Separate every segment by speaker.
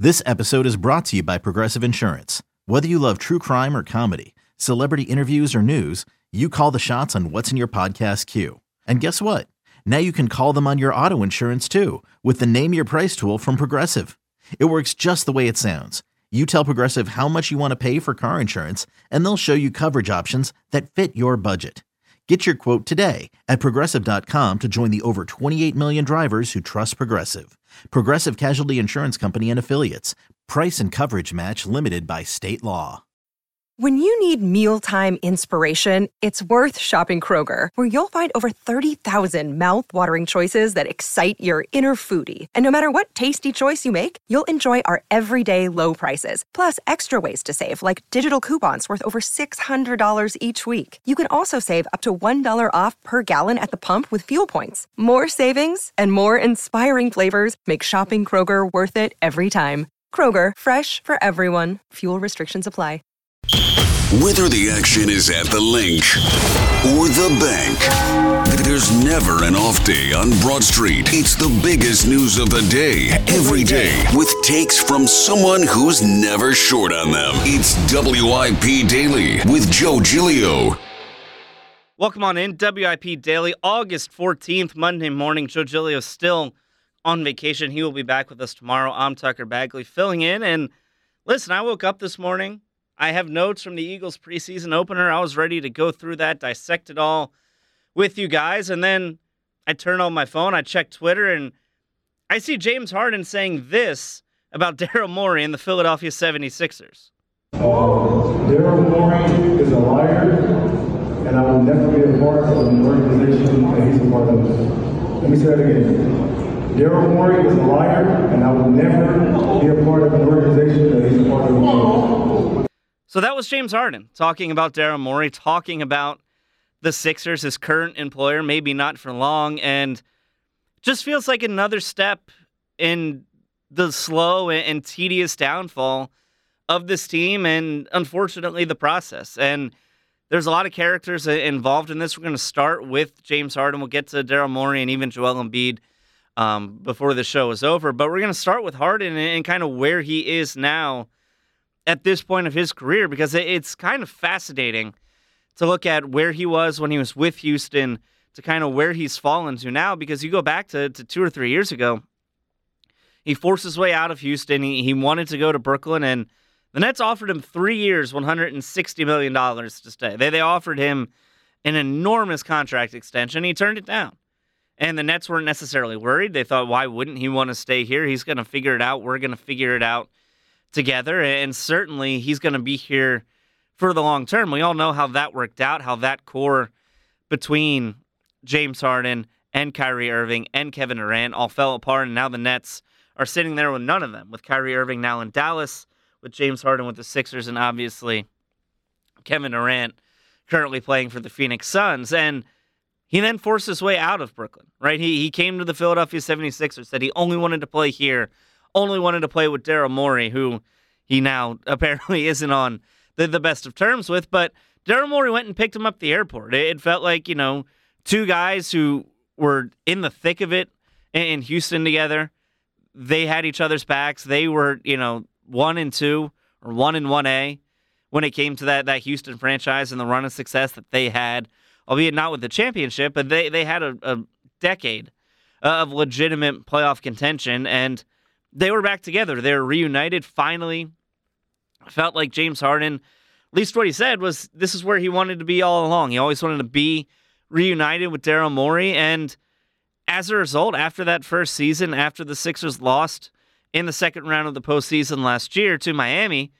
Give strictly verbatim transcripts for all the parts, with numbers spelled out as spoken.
Speaker 1: This episode is brought to you by Progressive Insurance. Whether you love true crime or comedy, celebrity interviews or news, you call the shots on what's in your podcast queue. And guess what? Now you can call them on your auto insurance too with the Name Your Price tool from Progressive. It works just the way it sounds. You tell Progressive how much you want to pay for car insurance, and they'll show you coverage options that fit your budget. Get your quote today at Progressive dot com to join the over twenty-eight million drivers who trust Progressive. Progressive Casualty Insurance Company and Affiliates. Price and coverage match limited by state law.
Speaker 2: When you need mealtime inspiration, it's worth shopping Kroger, where you'll find over thirty thousand mouth-watering choices that excite your inner foodie. And no matter what tasty choice you make, you'll enjoy our everyday low prices, plus extra ways to save, like digital coupons worth over six hundred dollars each week. You can also save up to one dollar off per gallon at the pump with fuel points. More savings and more inspiring flavors make shopping Kroger worth it every time. Kroger, fresh for everyone. Fuel restrictions apply.
Speaker 3: Whether the action is at the link or the bank, there's never an off day on Broad Street. It's the biggest news of the day, every day, with takes from someone who's never short on them. It's W I P Daily with Joe Giglio.
Speaker 4: Welcome on in, W I P Daily, August fourteenth, Monday morning. Joe Giglio still on vacation. He will be back with us tomorrow. I'm Tucker Bagley filling in. And listen, I woke up this morning. I have notes from the Eagles preseason opener. I was ready to go through that, dissect it all with you guys. And then I turn on my phone, I check Twitter, and I see James Harden saying this about Daryl Morey and the Philadelphia seventy-sixers.
Speaker 5: Uh, Daryl Morey is a liar, and I will never be a part of an organization that he's a part of. Let me say that again. Daryl Morey is a liar, and I will never be a part of an organization that he's a part of.
Speaker 4: So that was James Harden talking about Daryl Morey, talking about the Sixers, his current employer, maybe not for long, and just feels like another step in the slow and tedious downfall of this team and, unfortunately, the process. And there's a lot of characters involved in this. We're going to start with James Harden. We'll get to Daryl Morey and even Joel Embiid um, before the show is over. But we're going to start with Harden and kind of where he is now at this point of his career, because it's kind of fascinating to look at where he was when he was with Houston to kind of where he's fallen to now, because you go back to, to two or three years ago, he forced his way out of Houston. He, he wanted to go to Brooklyn, and the Nets offered him three years, one hundred sixty million dollars to stay. They, they offered him an enormous contract extension. He turned it down. And the Nets weren't necessarily worried. They thought, why wouldn't he want to stay here? He's going to figure it out. We're going to figure it out together, and certainly he's going to be here for the long term. We all know how that worked out, how that core between James Harden and Kyrie Irving and Kevin Durant all fell apart, and now the Nets are sitting there with none of them, with Kyrie Irving now in Dallas, with James Harden with the Sixers, and obviously Kevin Durant currently playing for the Phoenix Suns. And he then forced his way out of Brooklyn, right? He, he came to the Philadelphia seventy-sixers, said he only wanted to play here, only wanted to play with Daryl Morey, who he now apparently isn't on the, the best of terms with. But Daryl Morey went and picked him up at the airport. It, it felt like, you know, two guys who were in the thick of it in, in Houston together. They had each other's backs. They were, you know, one and two or one and one A when it came to that, that Houston franchise and the run of success that they had, albeit not with the championship, but they, they had a, a decade of legitimate playoff contention, and they were back together. They were reunited finally. Felt like James Harden, at least what he said was this is where he wanted to be all along. He always wanted to be reunited with Daryl Morey. And as a result, after that first season, after the Sixers lost in the second round of the postseason last year to Miami,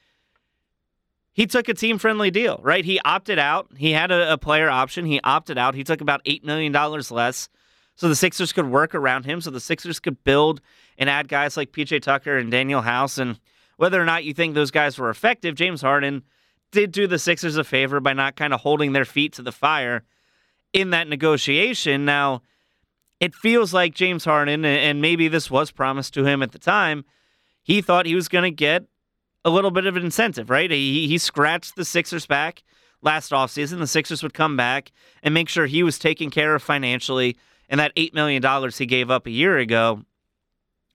Speaker 4: he took a team-friendly deal, right? He opted out. He had a, a player option. He opted out. He took about eight million dollars less so the Sixers could work around him, so the Sixers could build and add guys like P J Tucker and Daniel House. And whether or not you think those guys were effective, James Harden did do the Sixers a favor by not kind of holding their feet to the fire in that negotiation. Now, it feels like James Harden, and maybe this was promised to him at the time, he thought he was going to get a little bit of an incentive, right? He, he scratched the Sixers back last offseason. The Sixers would come back and make sure he was taken care of financially, and that eight million dollars he gave up a year ago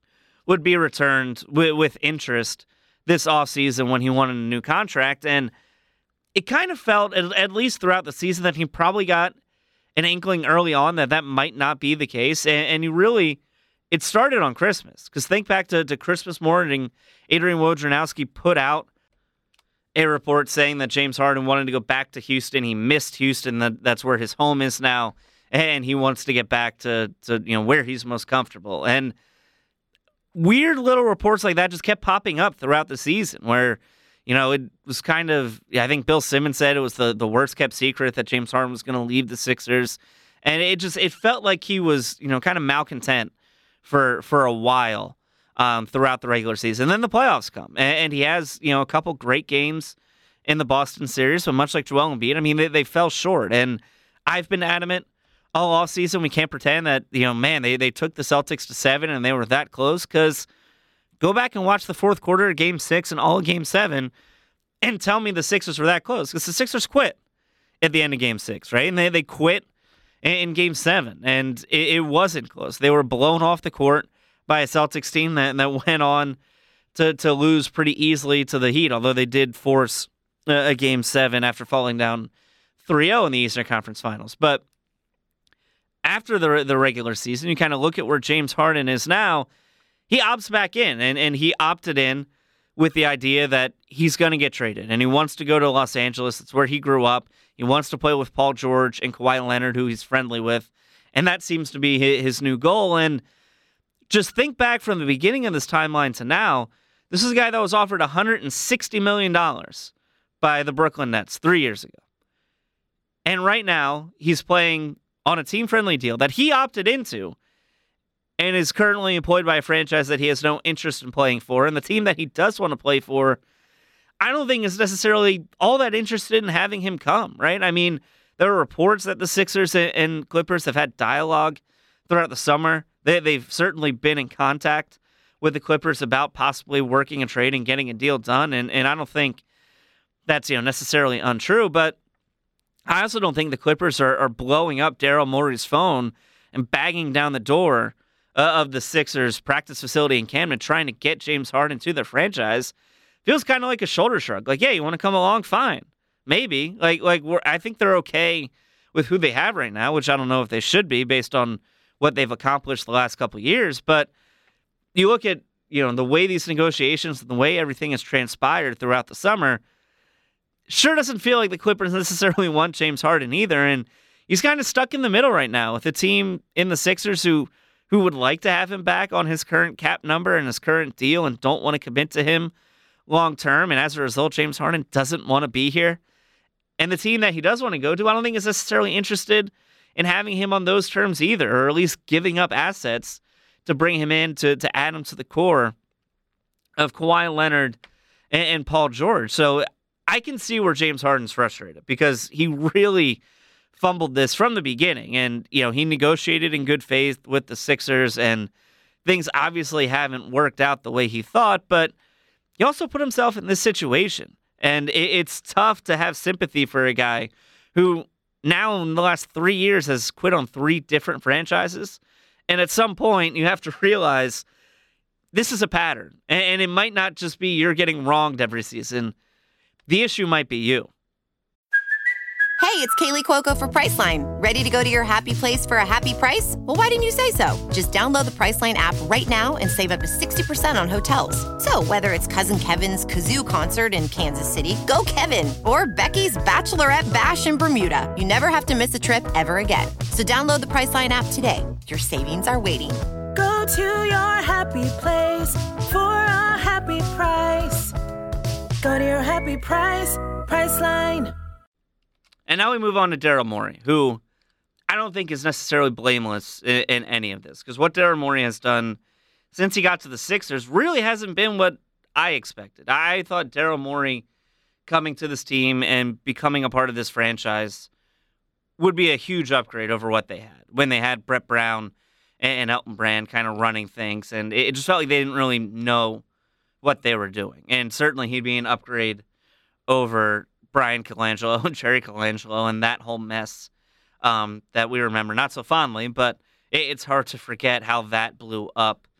Speaker 4: would be returned with, with interest this offseason when he wanted a new contract. And it kind of felt, at, at least throughout the season, that he probably got an inkling early on that that might not be the case. And, and he really, it started on Christmas. Because think back to, to Christmas morning, Adrian Wojnarowski put out a report saying that James Harden wanted to go back to Houston. He missed Houston. That, that's where his home is now. And he wants to get back to, to you know where he's most comfortable. And weird little reports like that just kept popping up throughout the season where, you know, it was kind of, I think Bill Simmons said it was the, the worst kept secret that James Harden was going to leave the Sixers. And it just, it felt like he was, you know, kind of malcontent for, for a while um, throughout the regular season. And then the playoffs come. And, and he has, you know, a couple great games in the Boston series. But much like Joel Embiid, I mean, they, they fell short. And I've been adamant all offseason, we can't pretend that, you know, man, they, they took the Celtics to seven and they were that close, because go back and watch the fourth quarter of Game six and all of Game seven and tell me the Sixers were that close, because the Sixers quit at the end of Game six, right? And they, they quit in, in Game seven, and it, it wasn't close. They were blown off the court by a Celtics team that, that went on to, to lose pretty easily to the Heat, although they did force a, a Game seven after falling down three oh in the Eastern Conference Finals. But after the the regular season, you kind of look at where James Harden is now. He opts back in, and, and he opted in with the idea that he's going to get traded, and he wants to go to Los Angeles. It's where he grew up. He wants to play with Paul George and Kawhi Leonard, who he's friendly with, and that seems to be his, his new goal. And just think back from the beginning of this timeline to now, this is a guy that was offered one hundred sixty million dollars by the Brooklyn Nets three years ago. And right now, he's playing on a team-friendly deal that he opted into and is currently employed by a franchise that he has no interest in playing for. And the team that he does want to play for, I don't think is necessarily all that interested in having him come, right? I mean, there are reports that the Sixers and Clippers have had dialogue throughout the summer. They, they've certainly been in contact with the Clippers about possibly working a trade and getting a deal done. And, and I don't think that's, you know, necessarily untrue, but I also don't think the Clippers are, are blowing up Daryl Morey's phone and banging down the door uh, of the Sixers practice facility in Camden trying to get James Harden to their franchise. Feels kind of like a shoulder shrug. Like, yeah, you want to come along? Fine. Maybe. Like, like we're, I think they're okay with who they have right now, which I don't know if they should be based on what they've accomplished the last couple of years. But you look at, you know, the way these negotiations, the way everything has transpired throughout the summer, sure doesn't feel like the Clippers necessarily want James Harden either, and he's kind of stuck in the middle right now with a team in the Sixers who who would like to have him back on his current cap number and his current deal and don't want to commit to him long term, and as a result, James Harden doesn't want to be here. And the team that he does want to go to, I don't think is necessarily interested in having him on those terms either, or at least giving up assets to bring him in to, to add him to the core of Kawhi Leonard and, and Paul George. So I can see where James Harden's frustrated because he really fumbled this from the beginning. And, you know, he negotiated in good faith with the Sixers, and things obviously haven't worked out the way he thought, but he also put himself in this situation. And it, it's tough to have sympathy for a guy who now in the last three years has quit on three different franchises. And at some point, you have to realize this is a pattern. And, and it might not just be you're getting wronged every season. The issue might be you.
Speaker 6: Hey, it's Kaylee Cuoco for Priceline. Ready to go to your happy place for a happy price? Well, why didn't you say so? Just download the Priceline app right now and save up to sixty percent on hotels. So whether it's Cousin Kevin's Kazoo Concert in Kansas City, go Kevin, or Becky's Bachelorette Bash in Bermuda, you never have to miss a trip ever again. So download the Priceline app today. Your savings are waiting.
Speaker 7: Go to your happy place for a happy price. Go to your happy price, Priceline.
Speaker 4: And now we move on to Daryl Morey, who I don't think is necessarily blameless in, in any of this. Because what Daryl Morey has done since he got to the Sixers really hasn't been what I expected. I thought Daryl Morey coming to this team and becoming a part of this franchise would be a huge upgrade over what they had. When they had Brett Brown and Elton Brand kind of running things. And it just felt like they didn't really know what they were doing. And certainly he'd be an upgrade over Brian Colangelo and Jerry Colangelo and that whole mess um, that we remember not so fondly, but it, it's hard to forget how that blew up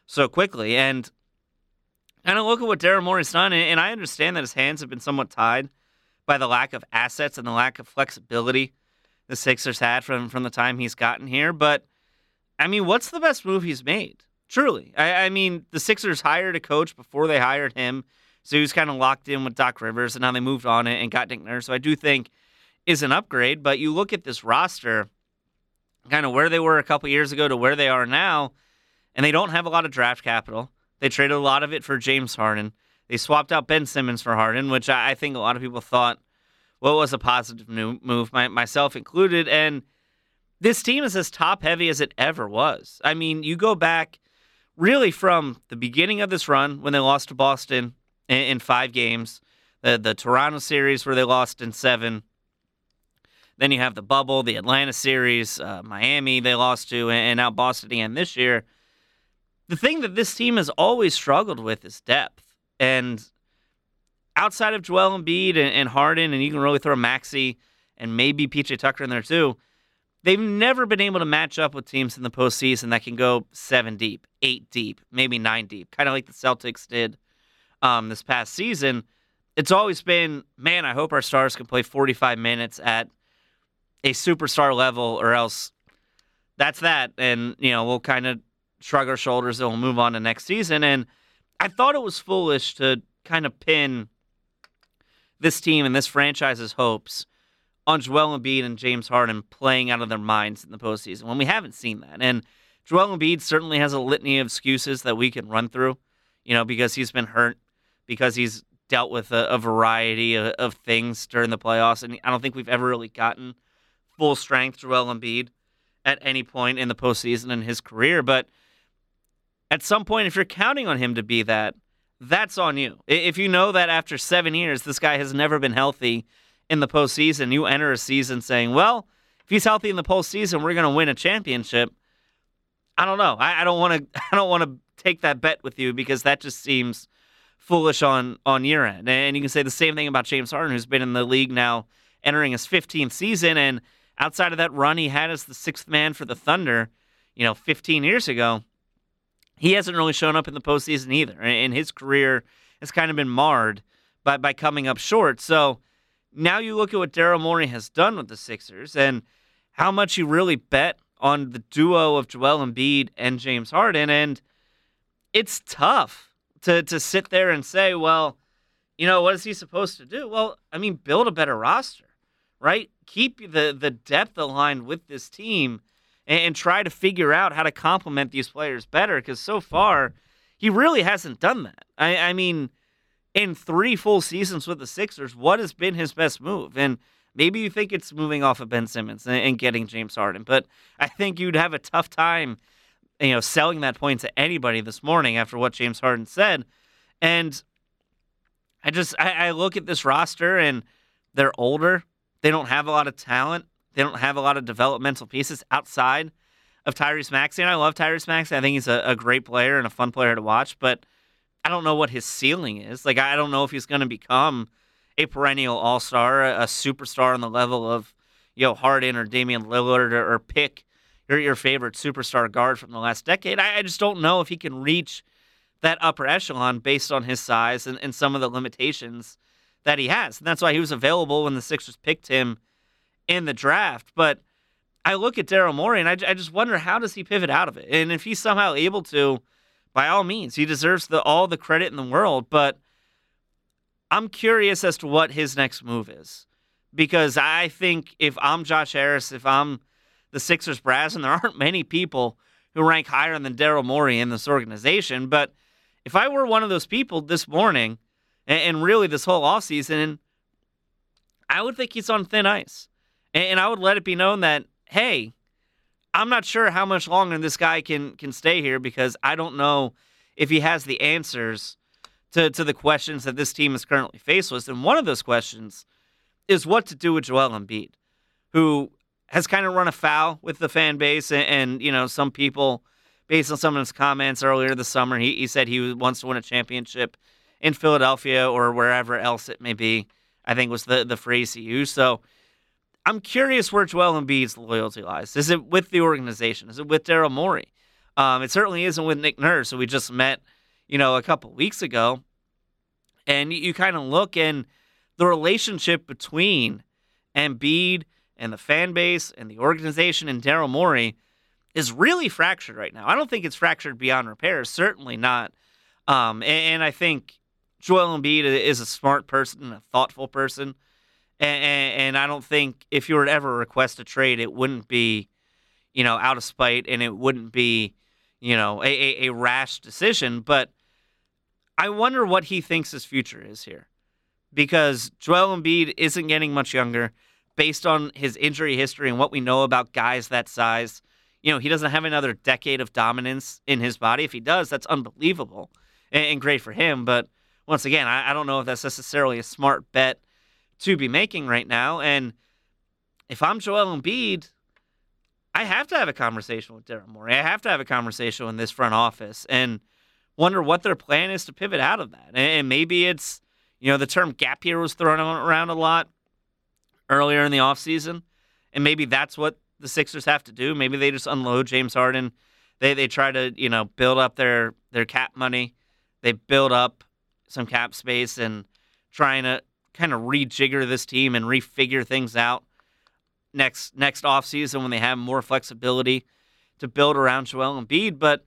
Speaker 4: so quickly. And kind of look at what Daryl Morey's done, and I understand that his hands have been somewhat tied by the lack of assets and the lack of flexibility the Sixers had from, from the time he's gotten here. But, I mean, what's the best move he's made? Truly. I, I mean, the Sixers hired a coach before they hired him, so he was kind of locked in with Doc Rivers, and now they moved on and got Nick Nurse, so I do think is an upgrade. But you look at this roster, kind of where they were a couple years ago to where they are now, and they don't have a lot of draft capital. They traded a lot of it for James Harden. They swapped out Ben Simmons for Harden, which I think a lot of people thought, well, was a positive new move, my, myself included. And this team is as top-heavy as it ever was. I mean, you go back really from the beginning of this run when they lost to Boston in, in five games, the, the Toronto series where they lost in seven. Then you have the bubble, the Atlanta series, uh, Miami they lost to, and now Boston again this year. The thing that this team has always struggled with is depth. And outside of Joel Embiid and, and Harden, and you can really throw Maxey and maybe P J Tucker in there too, they've never been able to match up with teams in the postseason that can go seven deep, eight deep, maybe nine deep, kind of like the Celtics did um, this past season. It's always been, man, I hope our stars can play forty-five minutes at a superstar level, or else that's that. And, you know, we'll kind of shrug our shoulders and we'll move on to next season. And I thought it was foolish to kind of pin this team and this franchise's hopes on Joel Embiid and James Harden playing out of their minds in the postseason when we haven't seen that. And Joel Embiid certainly has a litany of excuses that we can run through, you know, because he's been hurt, because he's dealt with a, a variety of, of things during the playoffs. And I don't think we've ever really gotten full strength Joel Embiid at any point in the postseason in his career. But at some point, if you're counting on him to be that, that's on you. If you know that after seven years, this guy has never been healthy in the postseason, you enter a season saying, well, if he's healthy in the postseason, we're going to win a championship. I don't know. I, I don't want to. I don't want to take that bet with you, because that just seems foolish on on your end. And you can say the same thing about James Harden, who's been in the league now, entering his fifteenth season, and outside of that run he had as the sixth man for the Thunder, you know, fifteen years ago, he hasn't really shown up in the postseason either. And his career has kind of been marred by by coming up short. So now you look at what Daryl Morey has done with the Sixers and how much you really bet on the duo of Joel Embiid and James Harden. And it's tough to to sit there and say, well, you know, what is he supposed to do? Well, I mean, build a better roster, right? Keep the, the depth aligned with this team and, and try to figure out how to complement these players better, because so far he really hasn't done that. I, I mean, in three full seasons with the Sixers, what has been his best move? And maybe you think it's moving off of Ben Simmons and, and getting James Harden, but I think you'd have a tough time, you know, selling that point to anybody this morning after what James Harden said. And I just, I, I look at this roster and they're older. They don't have a lot of talent. They don't have a lot of developmental pieces outside of Tyrese Maxey. And I love Tyrese Maxey. I think he's a, a great player and a fun player to watch, but I don't know what his ceiling is. Like, I don't know if he's going to become a perennial all-star, a, a superstar on the level of, you know, Harden or Damian Lillard, or, or pick your, your favorite superstar guard from the last decade. I, I just don't know if he can reach that upper echelon based on his size and, and some of the limitations that he has. And that's why he was available when the Sixers picked him in the draft. But I look at Daryl Morey and I, I just wonder, how does he pivot out of it? And if he's somehow able to, by all means, he deserves the, all the credit in the world. But I'm curious as to what his next move is. Because I think if I'm Josh Harris, if I'm the Sixers brass, and there aren't many people who rank higher than Daryl Morey in this organization, but if I were one of those people this morning, and, and really this whole offseason, I would think he's on thin ice. And, and I would let it be known that, hey, I'm not sure how much longer this guy can can stay here, because I don't know if he has the answers to, to the questions that this team is currently faced with. And one of those questions is what to do with Joel Embiid, who has kind of run afoul with the fan base. And, and, you know, some people, based on some of his comments earlier this summer, he, he said he wants to win a championship in Philadelphia or wherever else it may be, I think was the, the phrase he used. So I'm curious where Joel Embiid's loyalty lies. Is it with the organization? Is it with Daryl Morey? Um, it certainly isn't with Nick Nurse, who we just met, you know, a couple weeks ago. And you, you kind of look and the relationship between Embiid and the fan base and the organization and Daryl Morey is really fractured right now. I don't think it's fractured beyond repair, certainly not. Um, and, and I think Joel Embiid is a smart person, a thoughtful person. And, and, and I don't think if you were to ever request a trade, it wouldn't be, you know, out of spite, and it wouldn't be, you know, a, a, a rash decision. But I wonder what he thinks his future is here, because Joel Embiid isn't getting much younger based on his injury history and what we know about guys that size. You know, he doesn't have another decade of dominance in his body. If he does, that's unbelievable and, and great for him. But once again, I, I don't know if that's necessarily a smart bet to be making right now. And if I'm Joel Embiid, I have to have a conversation with Daryl Morey. I have to have a conversation in this front office and wonder what their plan is to pivot out of that. And maybe it's, you know, the term gap year was thrown around a lot earlier in the offseason, and maybe that's what the Sixers have to do. Maybe they just unload James Harden. They they try to, you know, build up their, their cap money. They build up some cap space and trying to kind of rejigger this team and refigure things out next next offseason when they have more flexibility to build around Joel Embiid. But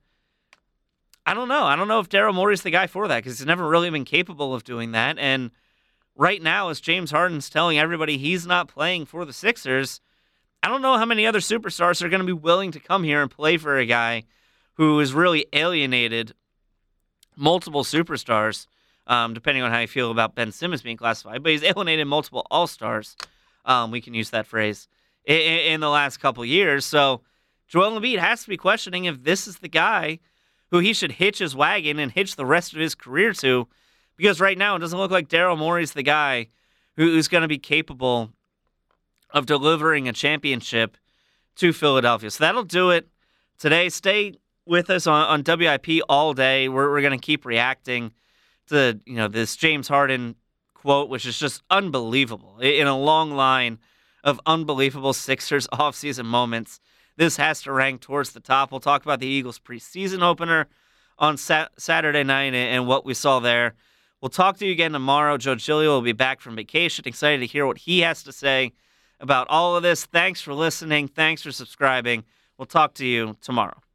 Speaker 4: I don't know. I don't know if Daryl Morey's the guy for that, because he's never really been capable of doing that. And right now, as James Harden's telling everybody he's not playing for the Sixers, I don't know how many other superstars are going to be willing to come here and play for a guy who has really alienated multiple superstars, um, depending on how you feel about Ben Simmons being classified. But he's alienated multiple all-stars, um, we can use that phrase, in, in the last couple years. So Joel Embiid has to be questioning if this is the guy who he should hitch his wagon and hitch the rest of his career to, because right now it doesn't look like Daryl Morey's the guy who, who's going to be capable of delivering a championship to Philadelphia. So that'll do it today. Stay with us on, on W I P all day. We're, we're going to keep reacting to, you know, this James Harden quote, which is just unbelievable. In a long line of unbelievable Sixers offseason moments, this has to rank towards the top. We'll talk about the Eagles preseason opener on sat- Saturday night and what we saw there. We'll talk to you again tomorrow. Joe Giglio will be back from vacation. Excited to hear what he has to say about all of this. Thanks for listening. Thanks for subscribing. We'll talk to you tomorrow.